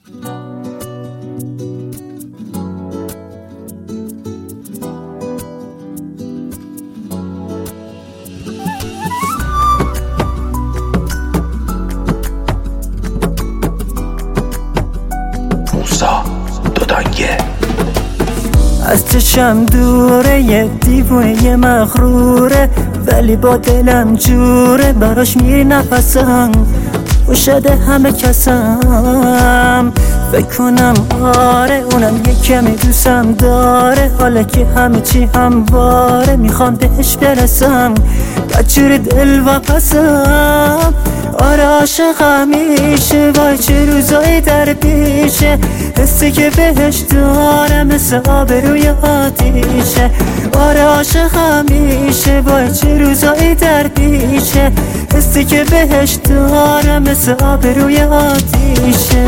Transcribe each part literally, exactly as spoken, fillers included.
موسا دودانگه از چشم دوره، یه دیوونه یه مغروره، ولی با دلم جوره، براش میری نفسم و شده همه کسم. فکر کنم آره اونم یه کمی دوستم داره، حالا که همه چی همواره، میخوام بهش برسم بچور دل و قسم. آره عاشقم میشه، وای چه روزایی در پیشه، حسی که بهش دارم مثل آب روی آتیشه. آره عاشقم میشه، وای چه روزایی در پیشه، حسی که بهش دارم مثل آب روی آتیشه.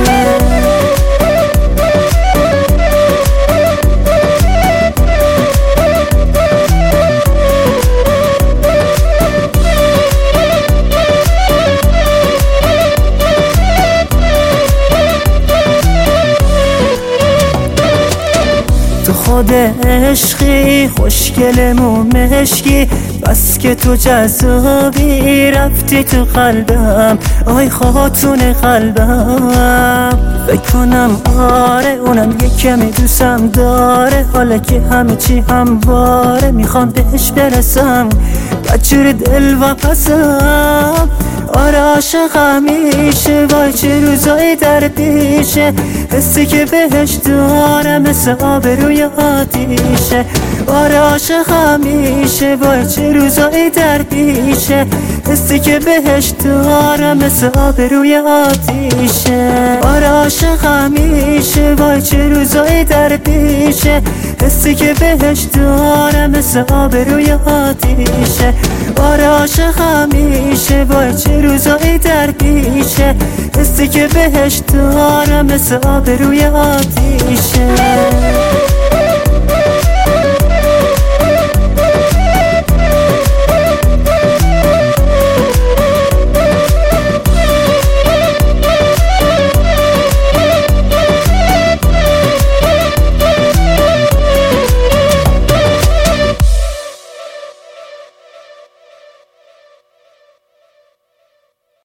تو خود عشقی، خوشگلمو مشکی، بس که تو جذابی، رفتی تو قلبم آی خاتون قلبم. فکر کنم آره اونم یه کمی دوستم داره، حالا که همه چی همواره، میخوام بهش برسم بچور دل و قسم. آره عاشقم میشه، وای چه روزایی در پیشه، حسی که بهش دارم مثل آب روی آتیشه. آره عاشقم میشه، وای چه روزایی در پیشه، حسی که بهش دارم مثل آب روی آتیشه. آره عاشقم میشه، وای چه روزایی در پیشه، حسی که بهش دارم مثل آب روی آتیشه. آره عاشقم میشه، وای چه روزایی در پیشه، حسی که بهش دارم مثل آب روی آتیشه.